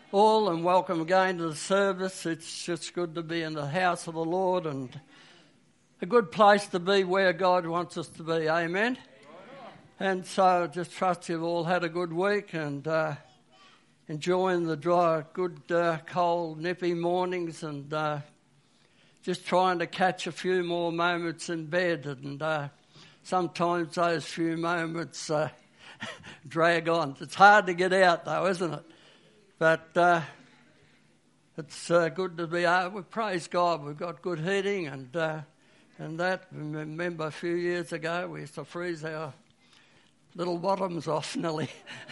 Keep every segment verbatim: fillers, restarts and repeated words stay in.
all and welcome again to the service. It's just good to be in the house of the Lord and a good place to be where God wants us to be. Amen. And so I just trust you've all had a good week and uh, enjoying the dry, good, uh, cold, nippy mornings and uh, just trying to catch a few more moments in bed. And uh, sometimes those few moments uh, drag on. It's hard to get out though, isn't it? But uh, it's uh, good to be able. We praise God. We've got good heating and uh, and that. I remember a few years ago we used to freeze our little bottoms off nearly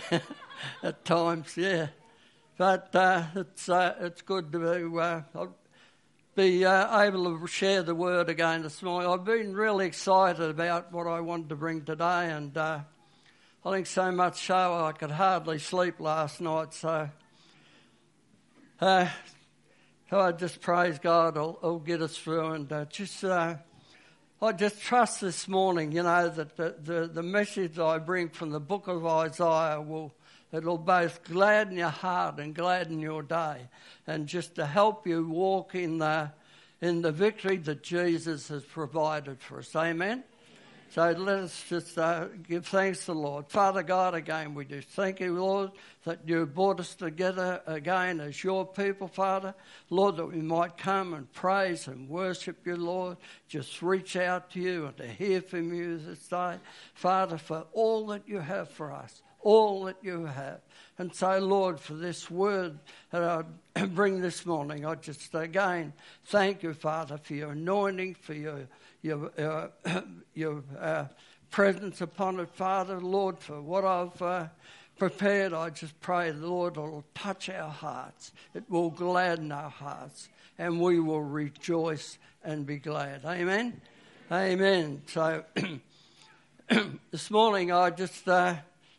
at times. Yeah, but uh, it's uh, it's good to be, uh, be uh, able to share the word again this morning. I've been really excited about what I wanted to bring today, and uh, I think so much so I could hardly sleep last night. So. Uh, so I just praise God, I'll, I'll get us through and uh, just, uh, I just trust this morning, you know, that the, the, the message I bring from the book of Isaiah will, it'll both gladden your heart and gladden your day and just to help you walk in the, in the victory that Jesus has provided for us. Amen? So let us just uh, give thanks to the Lord. Father God, again we do thank you, Lord, that you brought us together again as your people, Father. Lord, that we might come and praise and worship you, Lord. Just reach out to you and to hear from you this day. Father, for all that you have for us, all that you have. And so, Lord, for this word that I bring this morning, I just again thank you, Father, for your anointing, for your your uh, your uh, presence upon it, Father, Lord, for what I've uh, prepared. I just pray, Lord, it will touch our hearts. It will gladden our hearts, and we will rejoice and be glad. Amen? Amen. So this morning I just uh,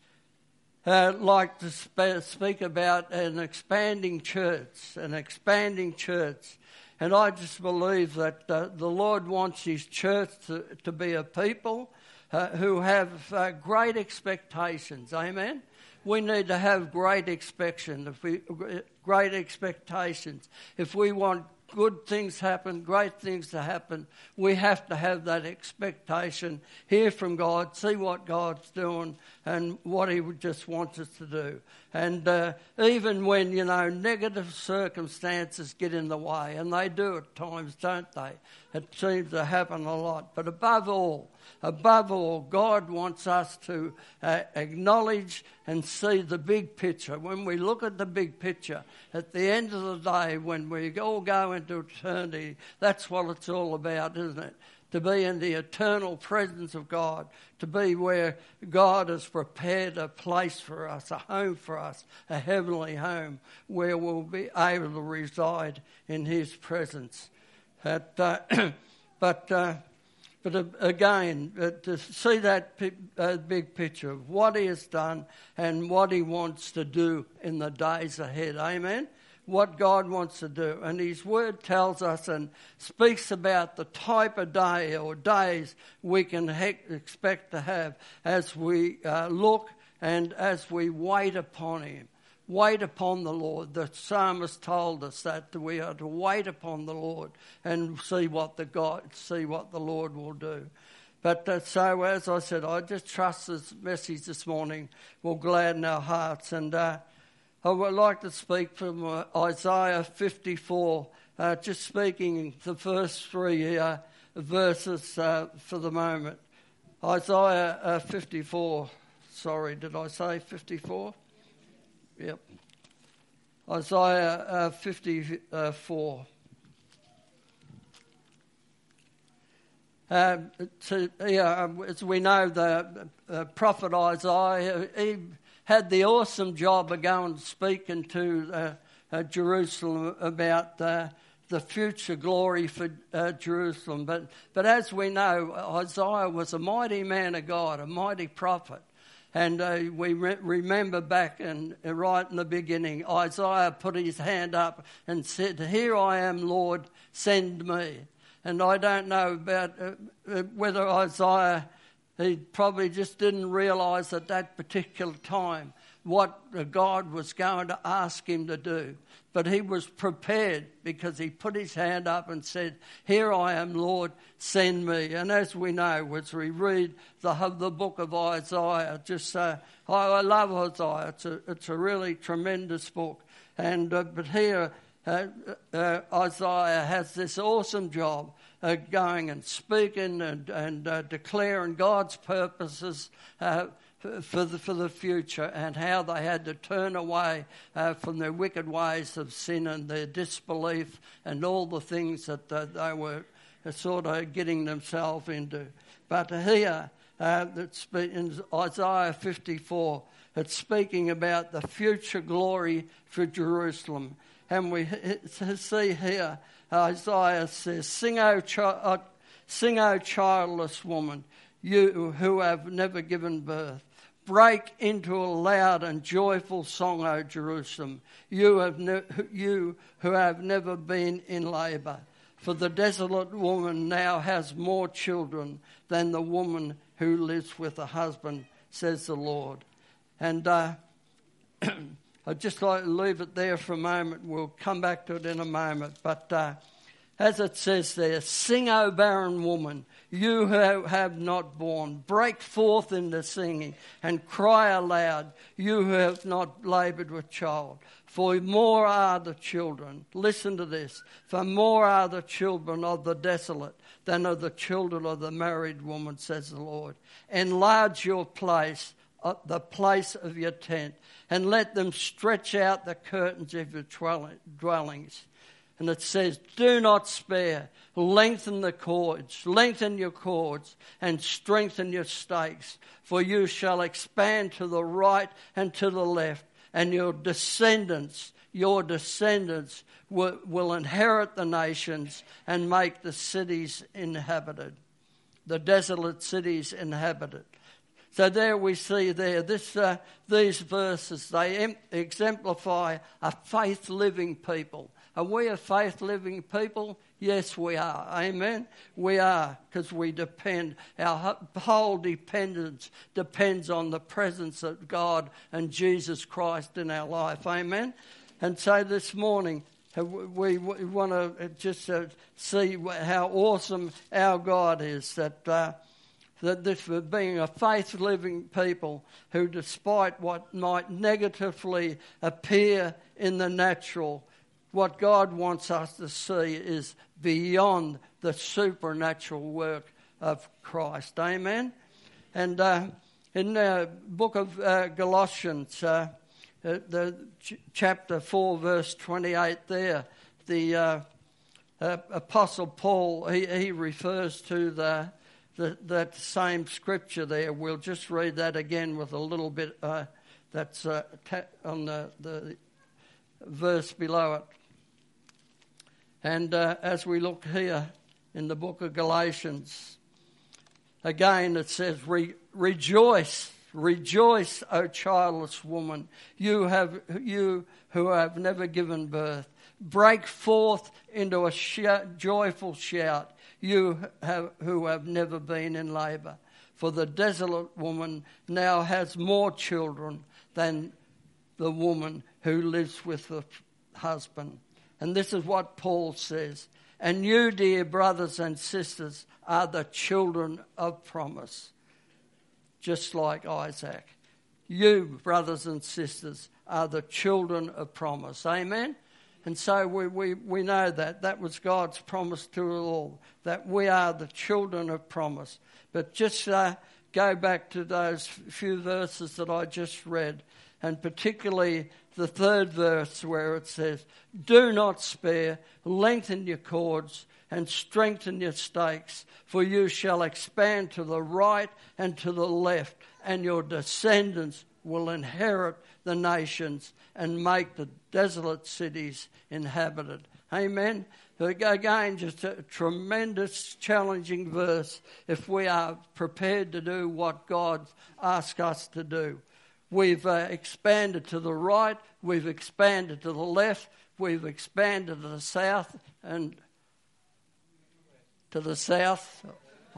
uh, like to sp- speak about an expanding church, an expanding church. And I just believe that uh, the Lord wants his church to, to be a people uh, who have uh, great expectations. Amen? We need to have great expectation, if we, great expectations. If we want good things happen, great things to happen, we have to have that expectation, hear from God, see what God's doing and what he just wants us to do. And uh, even when, you know, negative circumstances get in the way, and they do at times, don't they? It seems to happen a lot. But above all, above all, God wants us to uh, acknowledge and see the big picture. When we look at the big picture, at the end of the day, when we all go into eternity, that's what it's all about, isn't it? To be in the eternal presence of God, to be where God has prepared a place for us, a home for us, a heavenly home, where we'll be able to reside in his presence. At, uh, but uh, but uh, again, uh, to see that p- uh, big picture of what he has done and what he wants to do in the days ahead. Amen? What God wants to do. And his word tells us and speaks about the type of day or days we can he- expect to have as we uh, look and as we wait upon him. Wait upon the Lord. The psalmist told us that we are to wait upon the Lord and see what the God, see what the Lord will do. But uh, so, as I said, I just trust this message this morning will gladden our hearts. And uh, I would like to speak from uh, Isaiah fifty-four, uh, just speaking the first three uh, verses uh, for the moment. Isaiah uh, fifty-four, sorry, did I say fifty-four? Yep. Isaiah uh, fifty-four. Uh, to, yeah, as we know, the uh, prophet Isaiah, he had the awesome job of going and speaking to uh, uh, Jerusalem about uh, the future glory for uh, Jerusalem. But, but as we know, Isaiah was a mighty man of God, a mighty prophet. And uh, we re- remember back in, uh, right in the beginning, Isaiah put his hand up and said, "Here I am, Lord, send me." And I don't know about uh, whether Isaiah, he probably just didn't realise at that particular time what God was going to ask him to do. But he was prepared because he put his hand up and said, "Here I am, Lord, send me." And as we know, as we read the, the book of Isaiah, just uh, I, I love Isaiah. It's a, it's a really tremendous book. And uh, but here uh, uh, Isaiah has this awesome job uh, going and speaking and, and uh, declaring God's purposes uh, for the, for the future, and how they had to turn away uh, from their wicked ways of sin and their disbelief and all the things that uh, they were uh, sort of getting themselves into. But here, uh, it's in Isaiah fifty-four, it's speaking about the future glory for Jerusalem. And we see here, Isaiah says, Sing, O, chi- uh, sing, O childless woman, you who have never given birth. Break into a loud and joyful song, O Jerusalem, you, have ne- you who have never been in labour. For the desolate woman now has more children than the woman who lives with a husband, says the Lord. And uh, I'd just like to leave it there for a moment. We'll come back to it in a moment. But uh, as it says there, sing, O barren woman, you who have not borne. Break forth into singing and cry aloud, you who have not laboured with child. For more are the children, listen to this, for more are the children of the desolate than of the children of the married woman, says the Lord. Enlarge your place, uh, the place of your tent, and let them stretch out the curtains of your dwellings. And it says, do not spare, lengthen the cords, lengthen your cords, and strengthen your stakes, for you shall expand to the right and to the left, and your descendants, your descendants will, will inherit the nations and make the cities inhabited, the desolate cities inhabited. So there we see there, this, uh, these verses, they em- exemplify a faith-living people. Are we a faith-living people? Yes, we are. Amen? We are, because we depend, our whole dependence depends on the presence of God and Jesus Christ in our life. Amen? And so this morning, we, we want to just uh, see how awesome our God is, that... Uh, that this for being a faith-living people who, despite what might negatively appear in the natural, what God wants us to see is beyond the supernatural work of Christ. Amen? And uh, in the book of uh, Galatians, uh, the ch- chapter four, verse twenty-eight there, the uh, uh, Apostle Paul, he, he refers to the The, that same scripture there. We'll just read that again with a little bit uh, that's uh, ta- on the, the verse below it. And uh, as we look here in the book of Galatians, again it says, Re- rejoice, rejoice, O childless woman, you have you who have never given birth. Break forth into a sh- joyful shout, you have, who have never been in labour. For the desolate woman now has more children than the woman who lives with the husband. And this is what Paul says. And you, dear brothers and sisters, are the children of promise, just like Isaac. You, brothers and sisters, are the children of promise. Amen? And so we, we, we know that. That was God's promise to us all, that we are the children of promise. But just uh, go back to those few verses that I just read, and particularly the third verse where it says, do not spare, lengthen your cords, and strengthen your stakes, for you shall expand to the right and to the left, and your descendants will inherit the nations and make the desolate cities inhabited. Amen. Again, just a tremendous, challenging verse if we are prepared to do what God asks us to do. We've uh, expanded to the right, we've expanded to the left, we've expanded to the south and to the south,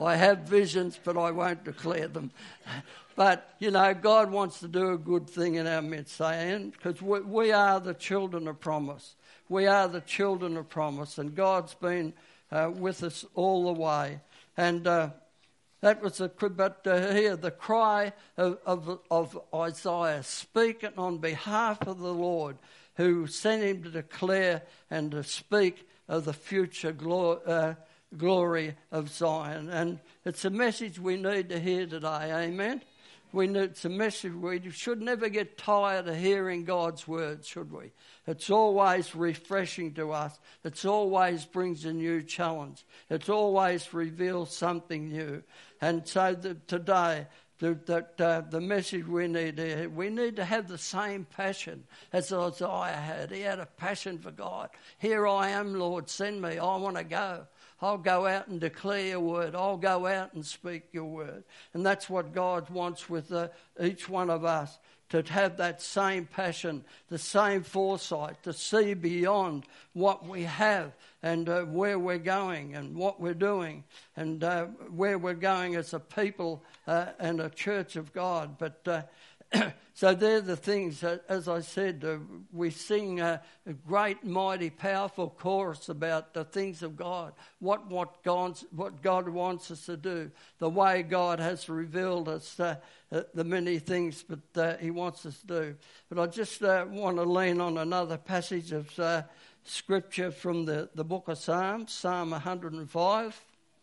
I have visions, but I won't declare them. But, you know, God wants to do a good thing in our midst, because we, we are the children of promise. We are the children of promise, and God's been uh, with us all the way. And uh, that was a, but uh, here, the cry of, of, of Isaiah, speaking on behalf of the Lord, who sent him to declare and to speak of the future glory, uh, glory of Zion. And it's a message we need to hear today, amen? We need, it's a message we should never get tired of hearing God's word, should we? It's always refreshing to us. It always brings a new challenge. It always reveals something new. And so the, today, the, that, uh, the message we need to hear, we need to have the same passion as Isaiah had. He had a passion for God. Here I am, Lord, send me. I want to go. I'll go out and declare your word. I'll go out and speak your word. And that's what God wants with uh, each one of us, to have that same passion, the same foresight, to see beyond what we have and uh, where we're going and what we're doing and uh, where we're going as a people uh, and a church of God. But uh, so they're the things, that, as I said, uh, we sing uh, a great, mighty, powerful chorus about the things of God, what what, God's, what God wants us to do, the way God has revealed us uh, uh, the many things that uh, he wants us to do. But I just uh, want to lean on another passage of uh, Scripture from the, the book of Psalms, Psalm one hundred and five.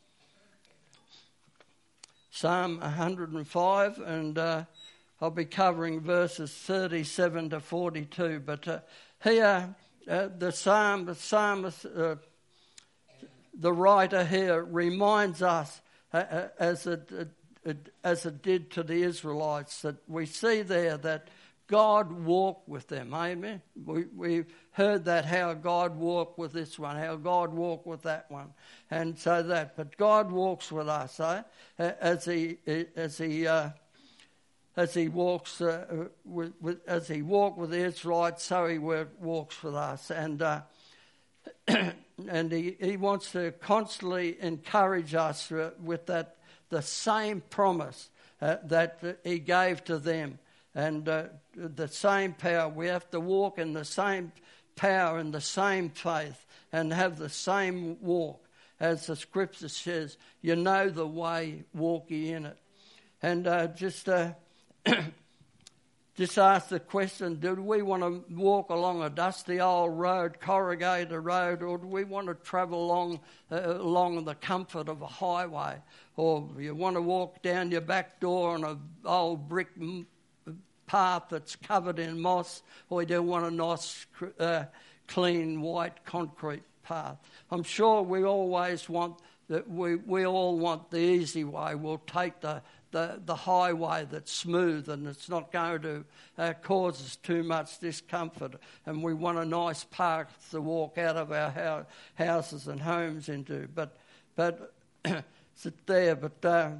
Psalm one hundred and five, and uh, I'll be covering verses thirty-seven to forty-two. But uh, here, uh, the psalm, the psalmist, uh, the writer here reminds us, uh, as it, it, it as it did to the Israelites, that we see there that God walked with them. Amen. We we heard that, how God walked with this one, how God walked with that one, and so that. But God walks with us, eh? As he as he. Uh, As he walks, uh, with, with, as he walked with the Israelites, so he work, walks with us, and uh, and he, he wants to constantly encourage us uh, with that the same promise uh, that he gave to them, and uh, the same power. We have to walk in the same power and the same faith, and have the same walk, as the Scripture says. You know the way, walk ye in it, and uh, just. Uh, Just ask the question, do we want to walk along a dusty old road, corrugated road, or do we want to travel along uh, along the comfort of a highway? Or you want to walk down your back door on an old brick m- path that's covered in moss, or you want a nice, uh, clean, white concrete path? I'm sure we always want, that we, we all want the easy way. We'll take the The, the highway that's smooth and it's not going to uh, cause us too much discomfort, and we want a nice path to walk out of our ho- houses and homes into. But but sit there. But uh,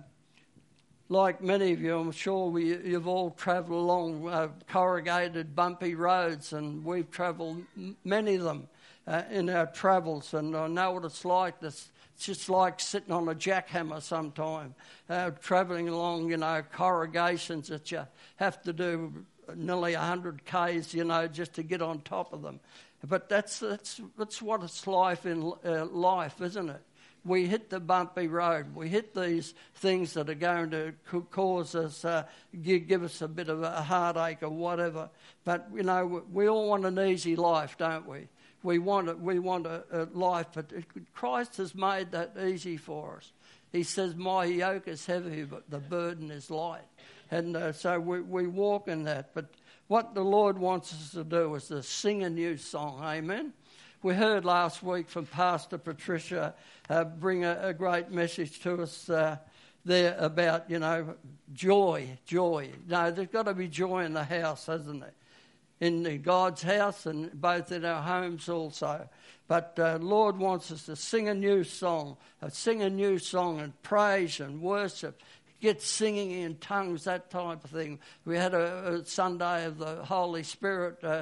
like many of you, I'm sure we, you've all travelled along uh, corrugated, bumpy roads, and we've travelled m- many of them uh, in our travels, and I know what it's like. This. It's just like sitting on a jackhammer sometime, uh, travelling along, you know, corrugations that you have to do nearly one hundred kays, you know, just to get on top of them. But that's that's that's what it's like in uh, life, isn't it? We hit the bumpy road. We hit these things that are going to cause us, uh, give, give us a bit of a heartache or whatever. But, you know, we all want an easy life, don't we? We want a, we want a, a life, but it, Christ has made that easy for us. He says, my yoke is heavy, but the burden is light. And uh, so we, we walk in that. But what the Lord wants us to do is to sing a new song. Amen. We heard last week from Pastor Patricia uh, bring a, a great message to us uh, there about, you know, joy, joy. No, there's got to be joy in the house, hasn't there? In God's house and both in our homes also. But uh, Lord wants us to sing a new song, uh, sing a new song and praise and worship, get singing in tongues, that type of thing. We had a, a Sunday of the Holy Spirit uh,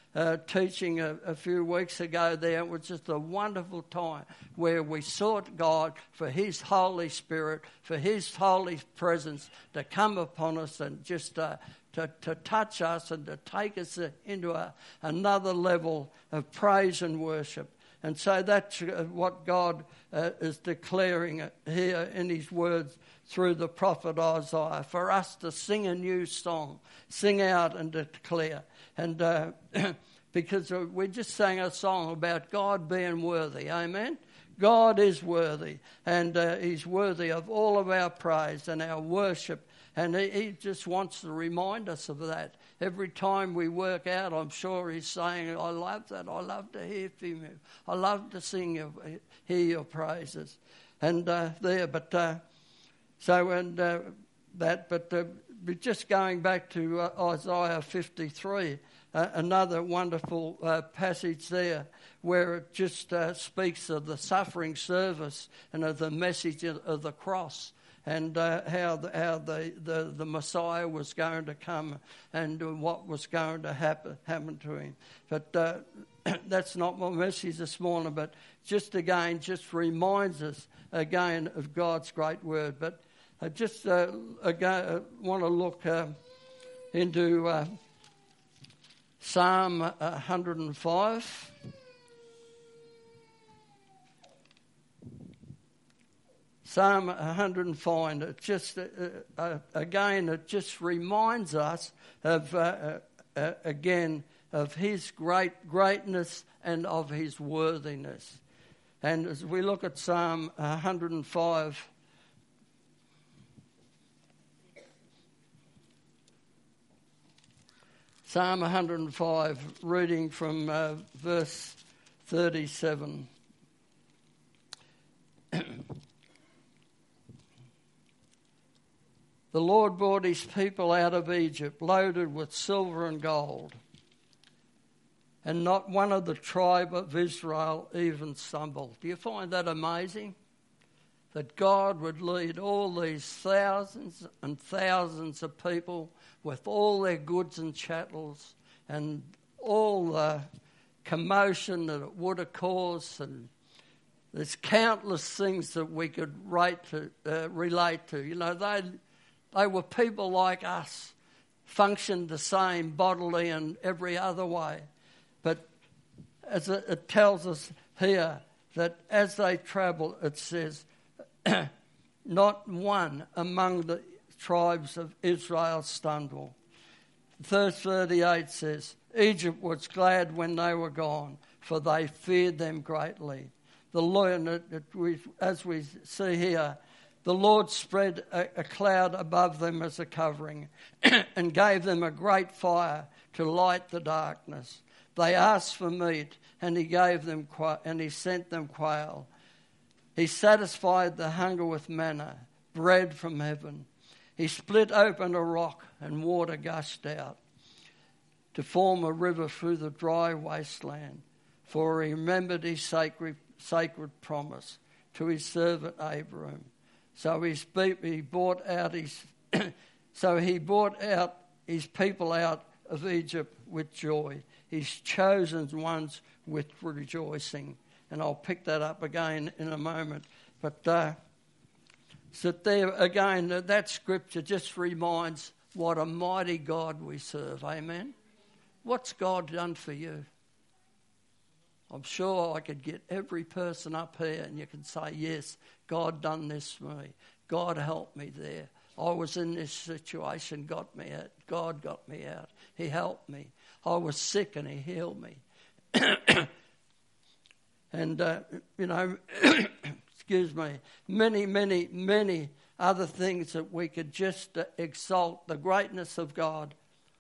uh, teaching a, a few weeks ago there. It was just a wonderful time where we sought God for His Holy Spirit, for His Holy presence to come upon us and just uh, to, to touch us and to take us into a, another level of praise and worship. And so that's what God uh, is declaring here in His words through the prophet Isaiah, for us to sing a new song, sing out and declare. And uh, because we just sang a song about God being worthy, amen? God is worthy, and uh, He's worthy of all of our praise and our worship. And he, he just wants to remind us of that. Every time we work out, I'm sure He's saying, I love that. I love to hear from you. I love to sing your, hear your praises. And uh, there, but... Uh, So, and uh, that, but uh, just going back to uh, Isaiah fifty-three, uh, another wonderful uh, passage there where it just uh, speaks of the suffering service and of the message of the cross and uh, how, the, how the, the, the Messiah was going to come and what was going to happen, happen to Him. But uh, that's not my message this morning, but just again, just reminds us again of God's great word. But I just uh, again, uh, want to look uh, into uh, Psalm one hundred five. Psalm one hundred five. It just uh, uh, again, it just reminds us of uh, uh, again of His great greatness and of His worthiness. And as we look at Psalm one hundred five. Psalm one hundred five, reading from uh, verse thirty-seven. The Lord brought His people out of Egypt, loaded with silver and gold, and not one of the tribe of Israel even stumbled. Do you find that amazing? That God would lead all these thousands and thousands of people with all their goods and chattels and all the commotion that it would have caused, and there's countless things that we could rate to, uh, relate to. You know, they they were people like us, functioned the same bodily and every other way. But as it, it tells us here that as they travelled, it says, not one among the tribes of Israel stumbled. Verse thirty-eight says, Egypt was glad when they were gone, for they feared them greatly. The Lord, as we see here, the Lord spread a, a cloud above them as a covering and gave them a great fire to light the darkness. They asked for meat, and He gave them quail, and He sent them quail. He satisfied the hunger with manna, bread from heaven. He split open a rock, and water gushed out to form a river through the dry wasteland. For He remembered His sacred, sacred promise to His servant Abraham. So he, he brought out his, so he brought out His people out of Egypt with joy, His chosen ones with rejoicing. And I'll pick that up again in a moment. But uh, so there again, that scripture just reminds what a mighty God we serve. Amen. What's God done for you? I'm sure I could get every person up here and you can say, yes, God done this for me. God helped me there. I was in this situation, got me out. God got me out. He helped me. I was sick and He healed me. And, uh, you know, excuse me, many, many, many other things that we could just uh, exalt the greatness of God.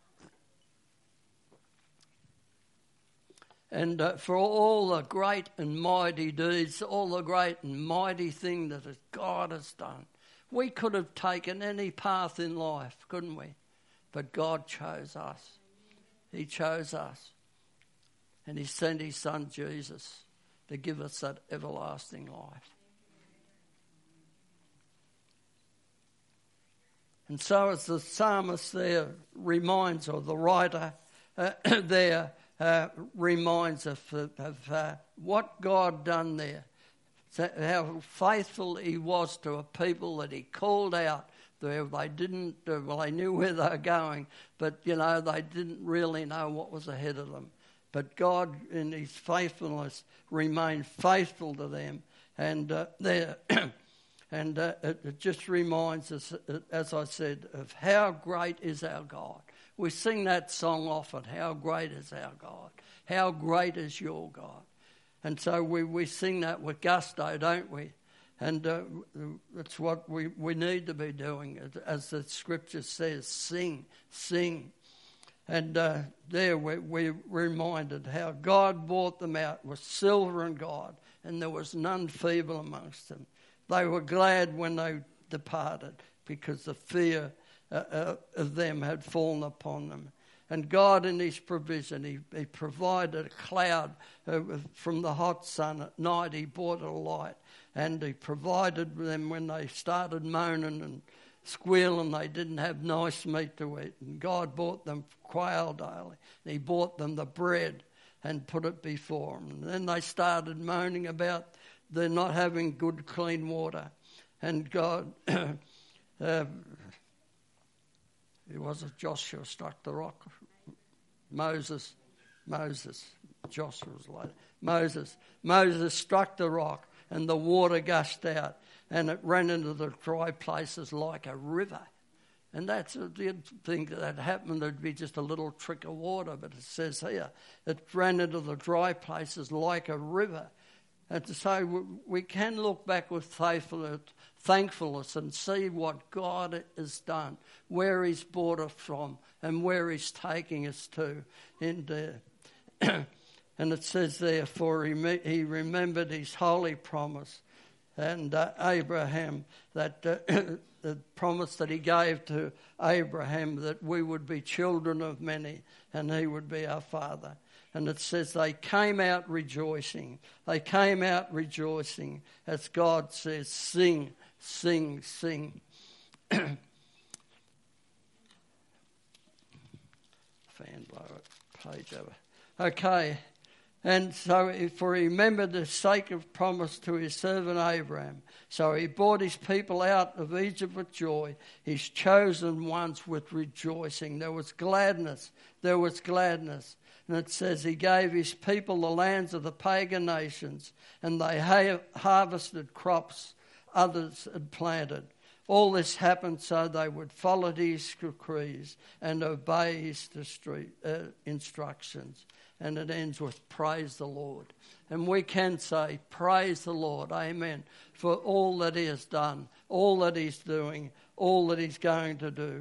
And uh, for all the great and mighty deeds, all the great and mighty thing that God has done. We could have taken any path in life, couldn't we? But God chose us. He chose us. And He sent His Son Jesus to give us that everlasting life. And so as the psalmist there reminds, or the writer uh, there, uh, reminds us of, of uh, what God done there. So how faithful he was to a people that he called out. They, they didn't, uh, well, they knew where they were going, but, you know, they didn't really know what was ahead of them. But God, in his faithfulness, remained faithful to them. And uh, there, and uh, it, it just reminds us, as I said, of how great is our God. We sing that song often, how great is our God? How great is your God? And so we, we sing that with gusto, don't we? And uh, it's what we, we need to be doing. As the scripture says, sing, sing. And uh, there we, we're reminded how God brought them out with silver and gold, and there was none feeble amongst them. They were glad when they departed because the fear uh, uh, of them had fallen upon them. And God, in his provision, he, he provided a cloud uh, from the hot sun at night. He brought a light, and he provided them when they started moaning and squealing. They didn't have nice meat to eat. And God brought them quail daily. And he brought them the bread and put it before them. And then they started moaning about they're not having good, clean water. And God... uh, It wasn't Joshua struck the rock. Moses, Moses, Joshua was later. Moses, Moses struck the rock and the water gushed out and it ran into the dry places like a river. And that's the thing that happened. There'd be just a little trick of water, but it says here, it ran into the dry places like a river. And so we can look back with faithfulness, thankfulness and see what God has done, where he's brought us from and where he's taking us to. And, uh, and it says there, for he, he remembered his holy promise and uh, Abraham, that uh, the promise that he gave to Abraham that we would be children of many and he would be our father. And it says they came out rejoicing. They came out rejoicing as God says, sing, sing, sing. Fan blow it, page over. Okay. And so for he remembered the sacred promise to his servant Abraham. So he brought his people out of Egypt with joy, his chosen ones with rejoicing. There was gladness. There was gladness. And it says he gave his people the lands of the pagan nations, and they ha- harvested crops others had planted. All this happened so they would follow his decrees and obey his distri- uh, instructions. And it ends with praise the Lord. And we can say, praise the Lord, amen, for all that he has done, all that he's doing, all that he's going to do.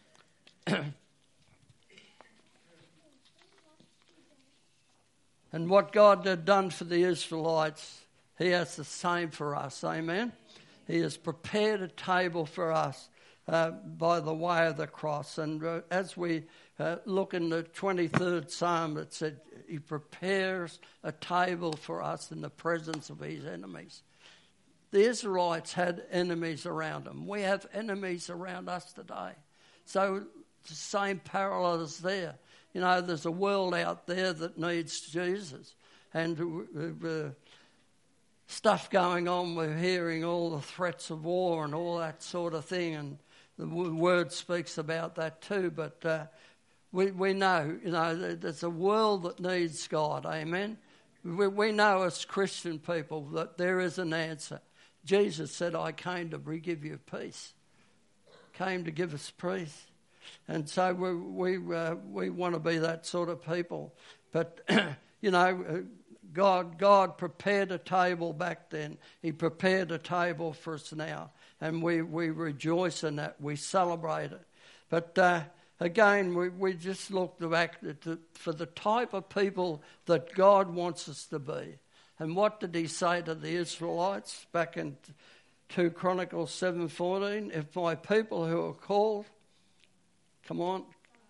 And what God had done for the Israelites, he has the same for us, amen. He has prepared a table for us uh, by the way of the cross. And uh, as we uh, look in the twenty-third Psalm, it said he prepares a table for us in the presence of his enemies. The Israelites had enemies around them. We have enemies around us today. So it's the same parallel as there. You know, there's a world out there that needs Jesus. And uh, stuff going on, we're hearing all the threats of war and all that sort of thing. And the word speaks about that too. But uh, we, we know, you know, there's a world that needs God. Amen. We, we know as Christian people that there is an answer. Jesus said, I came to give you peace. Came to give us peace. And so we we, uh, we want to be that sort of people. But, you know, God God prepared a table back then. He prepared a table for us now. And we, we rejoice in that. We celebrate it. But, uh, again, we, we just look back at the, for the type of people that God wants us to be. And what did he say to the Israelites back in two Chronicles seven fourteen? If my people who are called... Come on.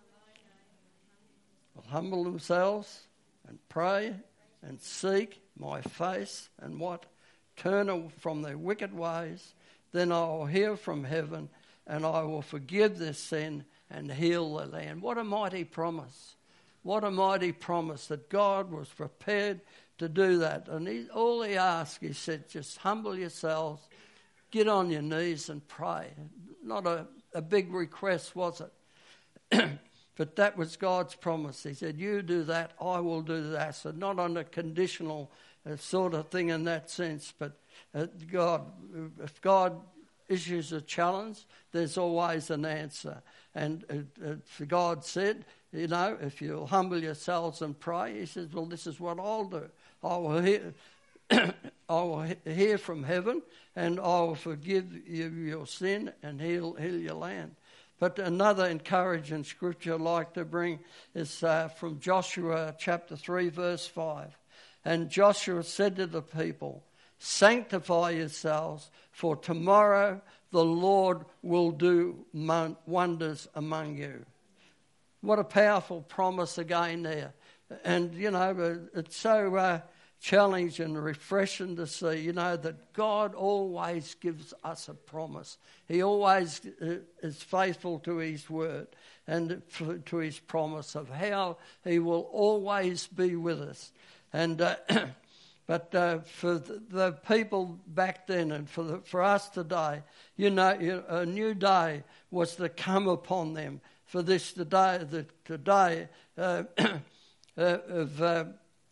Will humble themselves and pray and seek my face and what? Turn from their wicked ways. Then I will hear from heaven and I will forgive their sin and heal the land. What a mighty promise. What a mighty promise that God was prepared to do that. And he, all he asked, he said, just humble yourselves, get on your knees and pray. Not a, a big request, was it? But that was God's promise. He said, you do that, I will do that. So not on a conditional uh, sort of thing in that sense, but uh, God, if God issues a challenge, there's always an answer. And uh, uh, God said, you know, if you'll humble yourselves and pray, he says, well, this is what I'll do. I will hear, I will hear from heaven, and I will forgive you your sin and heal, heal your land. But another encouraging scripture I'd like to bring is uh, from Joshua chapter three, verse five. And Joshua said to the people, sanctify yourselves, for tomorrow the Lord will do wonders among you. What a powerful promise again there. And, you know, it's so uh, challenging and refreshing to see, you know, that God always gives us a promise. He always is faithful to his word and to his promise of how he will always be with us. And uh, but uh, for the, the people back then and for the, for us today, you know, a new day was to come upon them. For this today, the today uh, uh, of uh,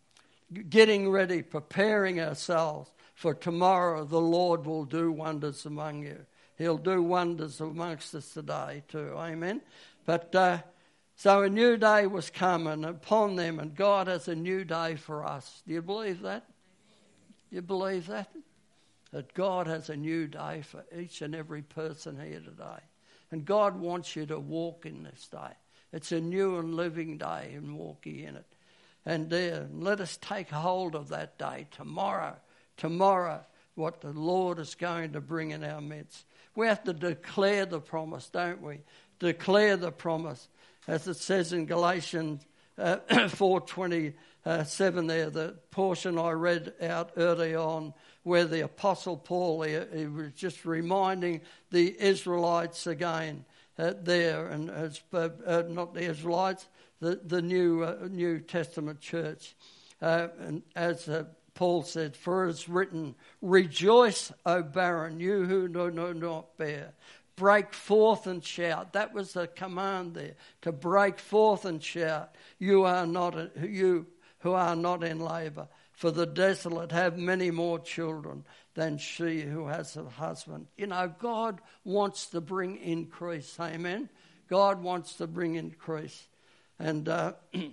getting ready, preparing ourselves for tomorrow, the Lord will do wonders among you. He'll do wonders amongst us today too. Amen. But uh, so a new day was coming upon them, and God has a new day for us. Do you believe that? You believe that? That God has a new day for each and every person here today. And God wants you to walk in this day. It's a new and living day, and walk ye in it. And uh, let us take hold of that day tomorrow. Tomorrow, what the Lord is going to bring in our midst. We have to declare the promise, don't we? Declare the promise. As it says in Galatians uh, four twenty-seven there, the portion I read out early on, where the Apostle Paul, he, he was just reminding the Israelites again uh, there, and as, uh, uh, not the Israelites, the, the New uh, New Testament church. Uh, and as uh, Paul said, for it is written, rejoice, O barren, you who do not bear. Break forth and shout. That was the command there, to break forth and shout. You are not you who are not in labour, for the desolate have many more children than she who has a husband. You know, God wants to bring increase. Amen. God wants to bring increase, and uh,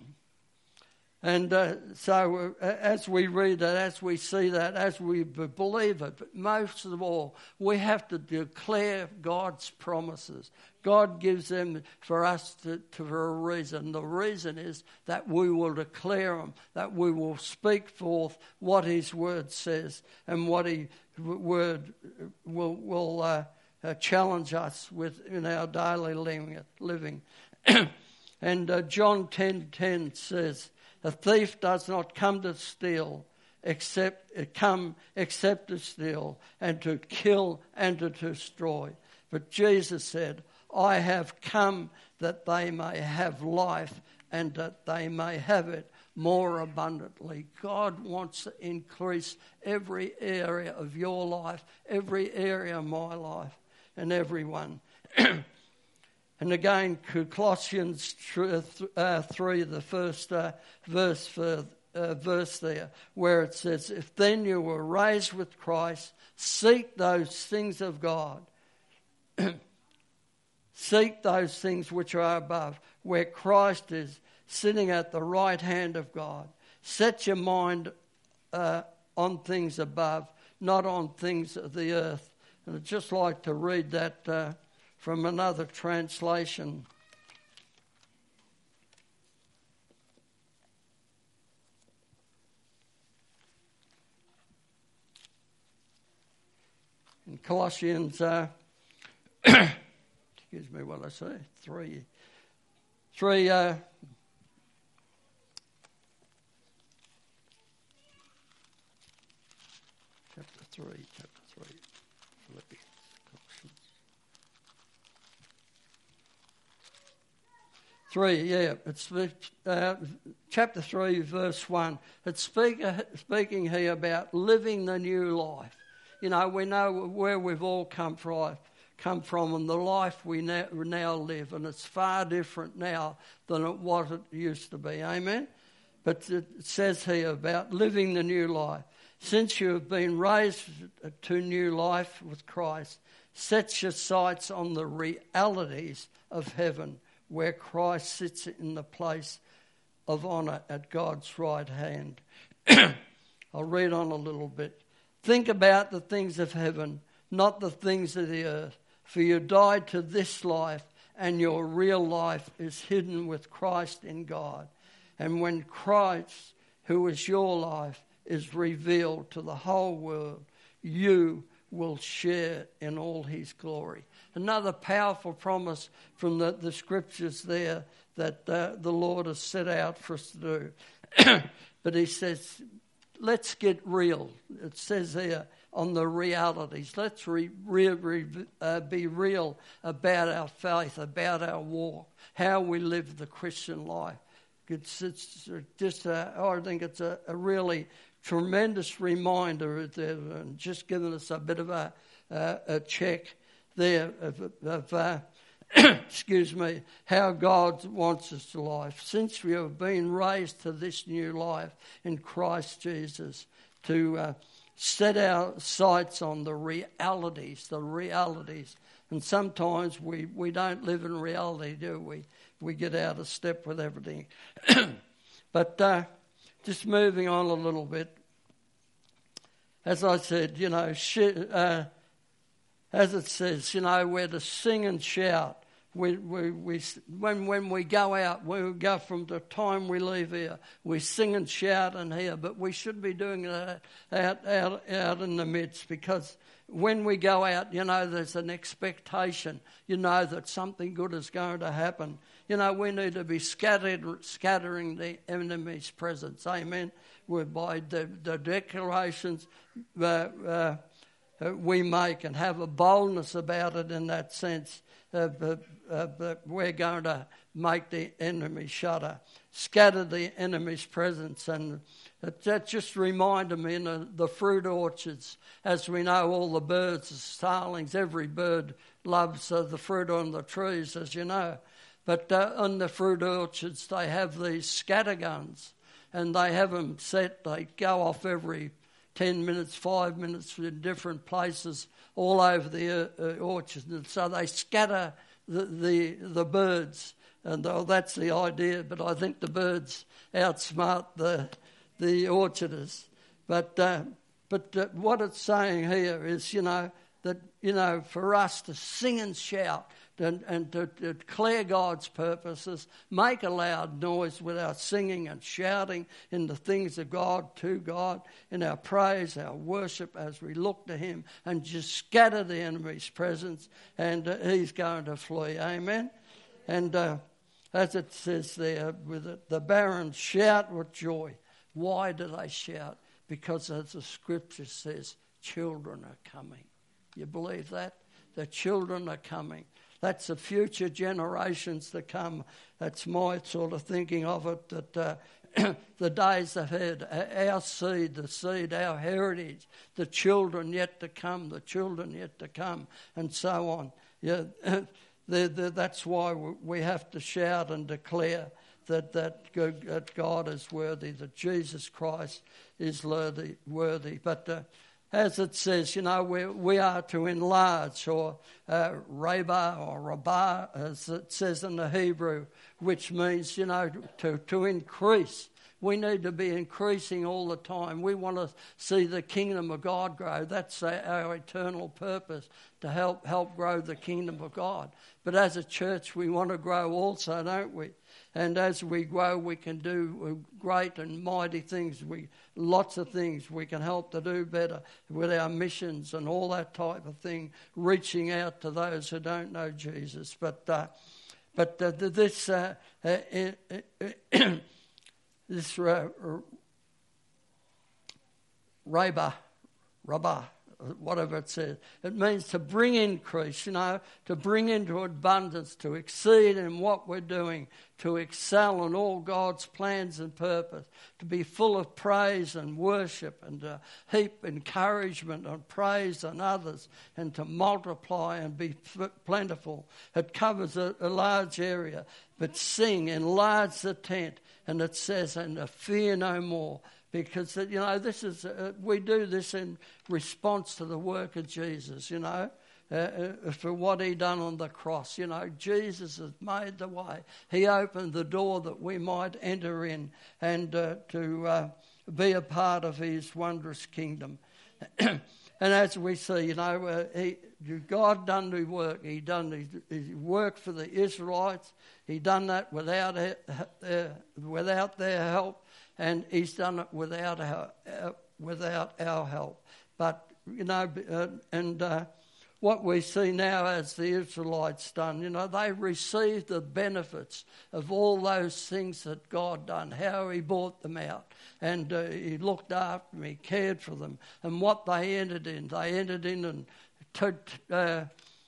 and uh, so uh, as we read that, as we see that, as we b- believe it, but most of all, we have to declare God's promises. God gives them for us to, to, for a reason. The reason is that we will declare them, that we will speak forth what his word says, and what his word will, will uh, uh, challenge us with in our daily living. And uh, John ten ten says, a thief does not come to steal, except uh, come except to steal and to kill and to destroy. But Jesus said, I have come that they may have life and that they may have it more abundantly. God wants to increase every area of your life, every area of my life, and everyone. And again, Colossians three, the first uh, verse for, uh, verse there, where it says, if then you were raised with Christ, seek those things of God. Seek those things which are above, where Christ is sitting at the right hand of God. Set your mind uh, on things above, not on things of the earth. And I'd just like to read that uh, from another translation. In Colossians, uh, excuse me what I say, three, three, uh, chapter three, chapter three, Philippians, Colossians. three, yeah, it's uh, chapter three, verse one. It's speak, uh, speaking here about living the new life. You know, we know where we've all come from, come from and the life we now, now live, and it's far different now than it, what it used to be. Amen? But it says here about living the new life. Since you have been raised to new life with Christ, set your sights on the realities of heaven, where Christ sits in the place of honour at God's right hand. I'll read on a little bit. Think about the things of heaven, not the things of the earth. For you died to this life, and your real life is hidden with Christ in God. And when Christ, who is your life, is revealed to the whole world, you will share in all his glory. Another powerful promise from the, the scriptures there that uh, the Lord has set out for us to do. But he says, let's get real. It says here on the realities. Let's re, re, re, uh, be real about our faith, about our walk, how we live the Christian life. It's, it's just, a, I think it's a, a really tremendous reminder and just giving us a bit of a, uh, a check there of, of uh, excuse me, how God wants us to life. Since we have been raised to this new life in Christ Jesus, to uh, set our sights on the realities, the realities. And sometimes we, we don't live in reality, do we? We get out of step with everything. But uh, just moving on a little bit. As I said, you know, sh- uh, as it says, you know, we're to sing and shout. We, we, we, when, when we go out, when we go from the time we leave here, we sing and shout in here, but we should be doing that out, out, out in the midst, because when we go out, you know, there's an expectation. You know that something good is going to happen. You know, we need to be scattered, scattering the enemy's presence. Amen. Whereby the, the declarations uh, uh, we make and have a boldness about it in that sense. Uh, but, uh, but we're going to make the enemy shudder, scatter the enemy's presence. And it, that just reminded me in the, the fruit orchards. As we know, all the birds, the starlings, every bird loves uh, the fruit on the trees, as you know. But uh, on the fruit orchards, they have these scatter guns, and they have them set. They go off every ten minutes, five minutes in different places all over the uh, orchards. And so they scatter the, the, the birds. And oh, that's the idea, but I think the birds outsmart the the orcharders. But uh, but uh, what it's saying here is, you know, that, you know, for us to sing and shout and, and to, to declare God's purposes, make a loud noise with our singing and shouting in the things of God, to God, in our praise, our worship as we look to him, and just scatter the enemy's presence, and uh, he's going to flee. Amen? And uh, as it says there, with it, the barren shout with joy. Why do they shout? Because as the scripture says, children are coming. You believe that? The children are coming. That's the future generations to come. That's my sort of thinking of it, that uh, the days ahead, our seed, the seed, our heritage, the children yet to come, the children yet to come, and so on. Yeah, the, the, that's why we have to shout and declare that, that, that God is worthy, that Jesus Christ is worthy. worthy. But uh, as it says, you know, we, we are to enlarge, or uh, reba or rabah, as it says in the Hebrew, which means, you know, to, to increase. We need to be increasing all the time. We want to see the kingdom of God grow. That's our eternal purpose, to help help grow the kingdom of God. But as a church, we want to grow also, don't we? And as we grow, we can do great and mighty things. We lots of things we can help to do better with our missions and all that type of thing, reaching out to those who don't know Jesus. But uh, but uh, this uh, uh, uh, this uh, Rabah, Rabah, whatever it says. It means to bring increase, you know, to bring into abundance, to exceed in what we're doing, to excel in all God's plans and purpose, to be full of praise and worship, and to heap encouragement and praise on others, and to multiply and be plentiful. It covers a, a large area, but sing, enlarge the tent, and it says, and to fear no more. Because, you know, this is uh, we do this in response to the work of Jesus, you know, uh, uh, for what he done on the cross. You know, Jesus has made the way. He opened the door that we might enter in and uh, to uh, be a part of his wondrous kingdom. And as we see, you know, uh, he, God done the work. He done his, his work for the Israelites. He done that without, uh, without their help. And he's done it without our, uh, without our help. But, you know, uh, and uh, what we see now as the Israelites done, you know, they received the benefits of all those things that God done, how he brought them out. And uh, he looked after them, he cared for them. And what they entered in, they entered in and took... Uh,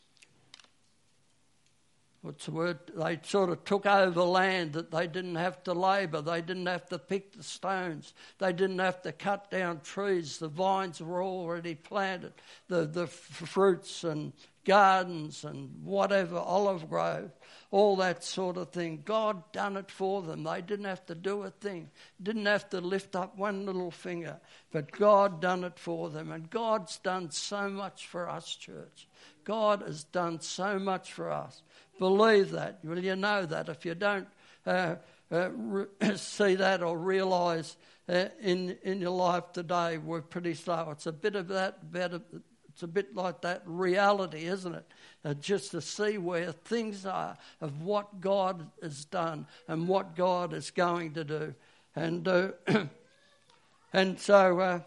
What's the word? They sort of took over land that they didn't have to labour. They didn't have to pick the stones. They didn't have to cut down trees. The vines were already planted. The, the f- fruits and gardens and whatever, olive grove, all that sort of thing. God done it for them. They didn't have to do a thing. Didn't have to lift up one little finger. But God done it for them. And God's done so much for us, church. God has done so much for us. Believe that. Well, you know that. If you don't uh, uh, re- see that or realise uh, in in your life today, we're pretty slow. It's a bit of that. Better. It's a bit like that reality, isn't it? Uh, just to see where things are of what God has done and what God is going to do, and uh, and so. Uh,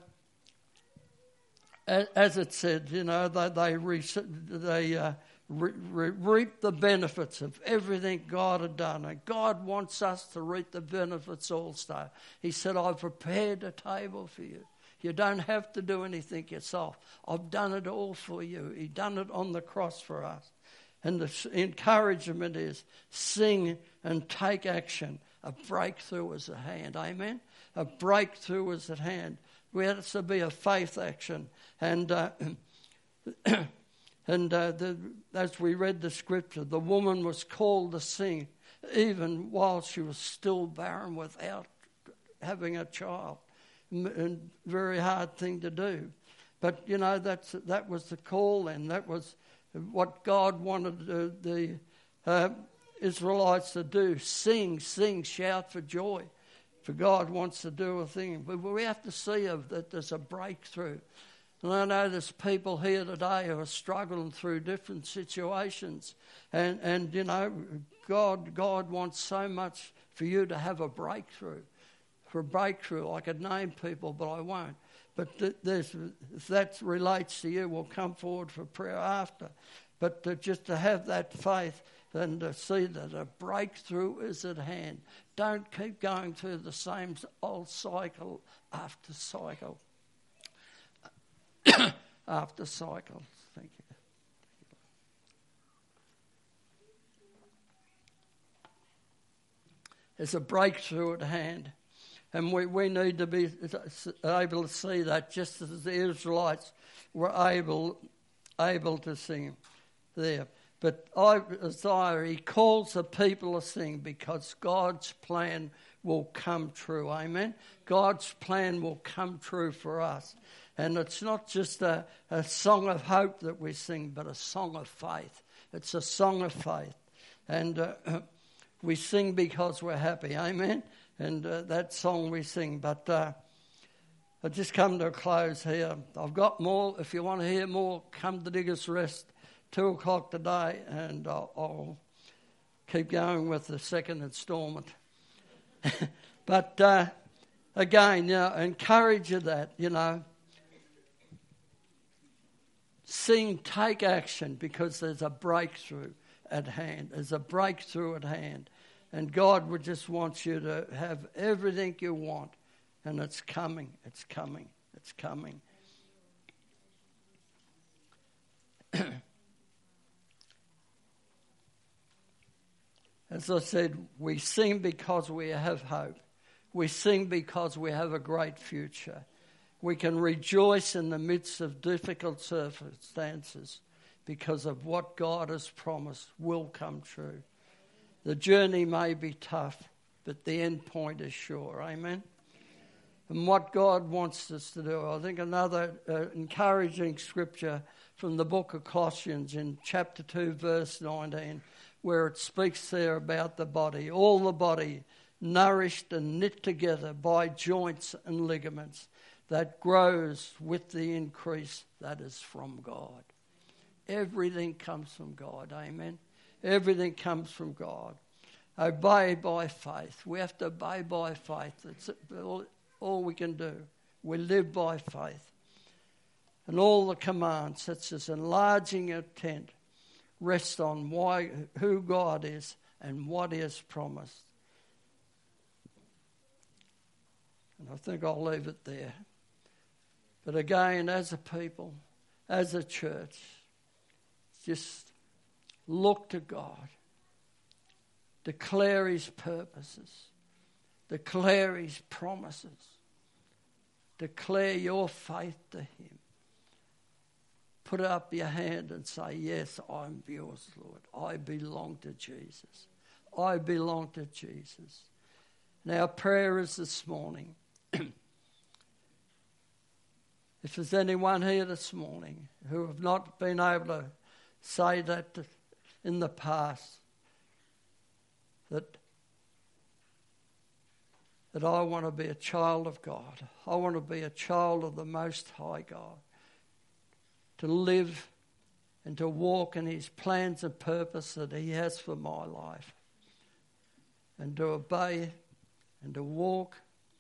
As it said, you know, they they, re- they uh, re- re- reap the benefits of everything God had done. And God wants us to reap the benefits also. He said, I've prepared a table for you. You don't have to do anything yourself. I've done it all for you. He done it on the cross for us. And the encouragement is sing and take action. A breakthrough is at hand. Amen? A breakthrough is at hand. We have to be a faith action. And uh, and uh, the, as we read the scripture, the woman was called to sing even while she was still barren without having a child. And very hard thing to do. But, you know, that's that was the call, and that was what God wanted the, the uh, Israelites to do. Sing, sing, shout for joy. For God wants to do a thing. But we have to see that there's a breakthrough. And I know there's people here today who are struggling through different situations. And, and you know, God, God wants so much for you to have a breakthrough. For a breakthrough, I could name people, but I won't. But th- if that relates to you, we'll come forward for prayer after. But to, just to have that faith and to see that a breakthrough is at hand. Don't keep going through the same old cycle after cycle. after cycle. Thank you. There's a breakthrough at hand. And we, we need to be able to see that, just as the Israelites were able able to sing there. But Isaiah, he calls the people to sing because God's plan will come true. Amen? God's plan will come true for us. And it's not just a, a song of hope that we sing, but a song of faith. It's a song of faith. And uh, we sing because we're happy. Amen? And uh, that song we sing. But uh, I just come to a close here. I've got more. If you want to hear more, come to Diggers Rest, two o'clock today, and I'll, I'll keep going with the second instalment. But uh, again, you know, encourage you that, you know, sing, take action, because there's a breakthrough at hand. There's a breakthrough at hand. And God would just want you to have everything you want. And it's coming, it's coming, it's coming. As I said, we sing because we have hope. We sing because we have a great future. We can rejoice in the midst of difficult circumstances because of what God has promised will come true. The journey may be tough, but the end point is sure. Amen? And what God wants us to do. I think another uh, encouraging scripture from the book of Colossians in chapter two, verse nineteen, where it speaks there about the body. All the body nourished and knit together by joints and ligaments that grows with the increase that is from God. Everything comes from God. Amen? Everything comes from God. Obey by faith. We have to obey by faith. It's all, all we can do. We live by faith. And all the commands, such as enlarging a tent, rest on why, who God is and what He has promised. And I think I'll leave it there. But again, as a people, as a church, just look to God. Declare His purposes. Declare His promises. Declare your faith to Him. Put up your hand and say, yes, I'm yours, Lord. I belong to Jesus. I belong to Jesus. And our prayer is this morning. If there's anyone here this morning who have not been able to say that in the past, that, that I want to be a child of God. I want to be a child of the Most High God. To live and to walk in His plans and purpose that He has for my life. And to obey and to walk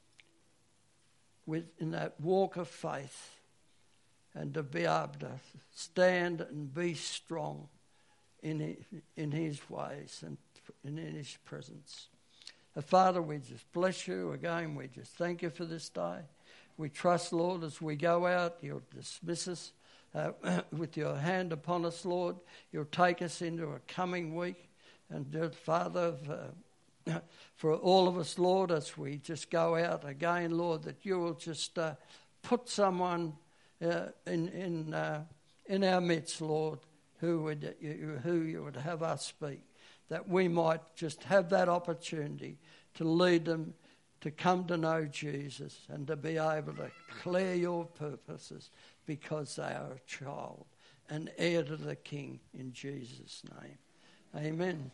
with in that walk of faith. And to be able to stand and be strong in His, in His ways and in His presence. Uh, Father, we just bless You. Again, we just thank You for this day. We trust, Lord, as we go out, You'll dismiss us. Uh, with Your hand upon us, Lord, You'll take us into a coming week. And uh, Father, uh, for all of us, Lord, as we just go out again, Lord, that You will just uh, put someone uh, in in uh, in our midst, Lord, who would you, who You would have us speak, that we might just have that opportunity to lead them to come to know Jesus and to be able to declare Your purposes, because they are a child, an heir to the King, in Jesus' name. Amen.